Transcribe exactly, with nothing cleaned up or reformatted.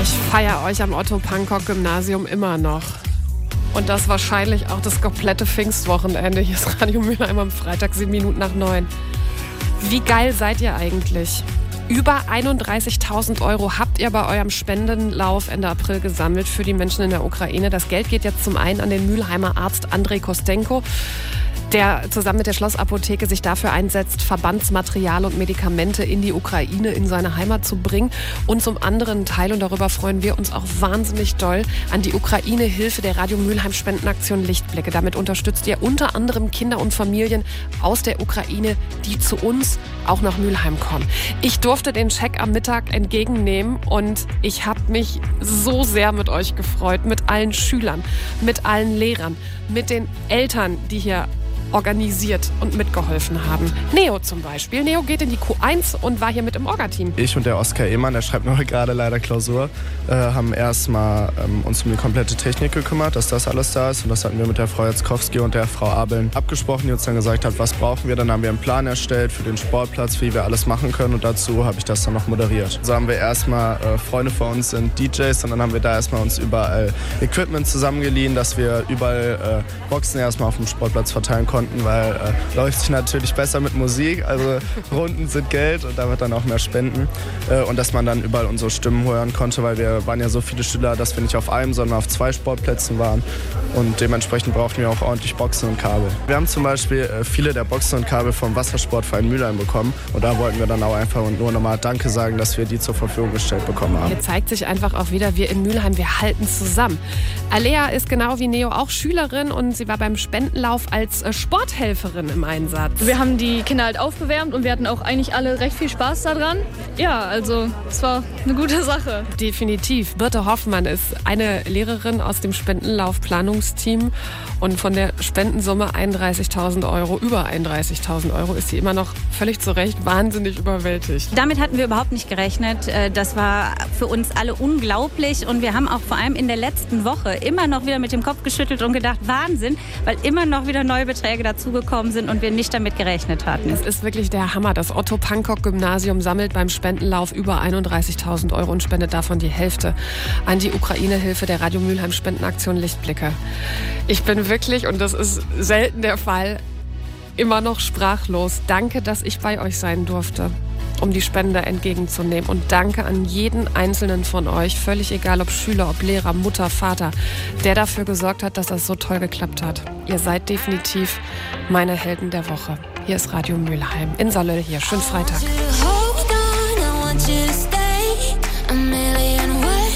Ich feiere euch am Otto-Pankok-Gymnasium immer noch. Und das wahrscheinlich auch das komplette Pfingstwochenende. Hier ist Radio Mülheim am Freitag, sieben Minuten nach neun. Wie geil seid ihr eigentlich? Über einunddreißigtausend Euro habt ihr bei eurem Spendenlauf Ende April gesammelt für die Menschen in der Ukraine. Das Geld geht jetzt zum einen an den Mülheimer Arzt Andrei Kostenko, der zusammen mit der Schlossapotheke sich dafür einsetzt, Verbandsmaterial und Medikamente in die Ukraine, in seine Heimat zu bringen. Und zum anderen Teil, und darüber freuen wir uns auch wahnsinnig doll, an die Ukraine-Hilfe der Radio Mülheim Spendenaktion Lichtblicke. Damit unterstützt ihr unter anderem Kinder und Familien aus der Ukraine, die zu uns auch nach Mülheim kommen. Ich durfte den Scheck am Mittag entgegennehmen und ich habe mich so sehr mit euch gefreut, mit allen Schülern, mit allen Lehrern, mit den Eltern, die hier organisiert und mitgeholfen haben. Neo zum Beispiel. Neo geht in die Q eins und war hier mit im Orga-Team. Ich und der Oskar Ehmann, der schreibt noch gerade leider Klausur, äh, haben erstmal ähm, uns um die komplette Technik gekümmert, dass das alles da ist. Und das hatten wir mit der Frau Jatzkowski und der Frau Abeln abgesprochen, die uns dann gesagt hat, was brauchen wir. Dann haben wir einen Plan erstellt für den Sportplatz, wie wir alles machen können. Und dazu habe ich das dann noch moderiert. So haben wir erstmal, äh, Freunde von uns sind D Js, und dann haben wir da erstmal uns überall Equipment zusammengeliehen, dass wir überall äh, Boxen erstmal auf dem Sportplatz verteilen konnten. Weil äh, läuft sich natürlich besser mit Musik, also Runden sind Geld und damit dann auch mehr Spenden äh, und dass man dann überall unsere Stimmen hören konnte, weil wir waren ja so viele Schüler, dass wir nicht auf einem, sondern auf zwei Sportplätzen waren und dementsprechend brauchten wir auch ordentlich Boxen und Kabel. Wir haben zum Beispiel äh, viele der Boxen und Kabel vom Wassersportverein Mülheim bekommen und da wollten wir dann auch einfach nur nochmal Danke sagen, dass wir die zur Verfügung gestellt bekommen haben. Hier zeigt sich einfach auch wieder, wir in Mülheim, wir halten zusammen. Alea ist genau wie Neo auch Schülerin und sie war beim Spendenlauf als äh, Sporthelferin im Einsatz. Wir haben die Kinder halt aufgewärmt und wir hatten auch eigentlich alle recht viel Spaß daran. Ja, also es war eine gute Sache. Definitiv. Birte Hoffmann ist eine Lehrerin aus dem Spendenlauf-Planungsteam und von der Spendensumme einunddreißigtausend Euro, über einunddreißigtausend Euro, ist sie immer noch völlig zu Recht wahnsinnig überwältigt. Damit hatten wir überhaupt nicht gerechnet. Das war für uns alle unglaublich und wir haben auch vor allem in der letzten Woche immer noch wieder mit dem Kopf geschüttelt und gedacht, Wahnsinn, weil immer noch wieder neue Beträge dazugekommen sind und wir nicht damit gerechnet hatten. Es ist wirklich der Hammer. Das Otto-Pankok-Gymnasium sammelt beim Spendenlauf über einunddreißigtausend Euro und spendet davon die Hälfte an die Ukraine-Hilfe der Radio Mülheim Spendenaktion Lichtblicke. Ich bin wirklich, und das ist selten der Fall, immer noch sprachlos. Danke, dass ich bei euch sein durfte, um die Spende entgegenzunehmen. Und danke an jeden Einzelnen von euch, völlig egal ob Schüler, ob Lehrer, Mutter, Vater, der dafür gesorgt hat, dass das so toll geklappt hat. Ihr seid definitiv meine Helden der Woche. Hier ist Radio Mülheim in Sollel hier. Schönen Freitag.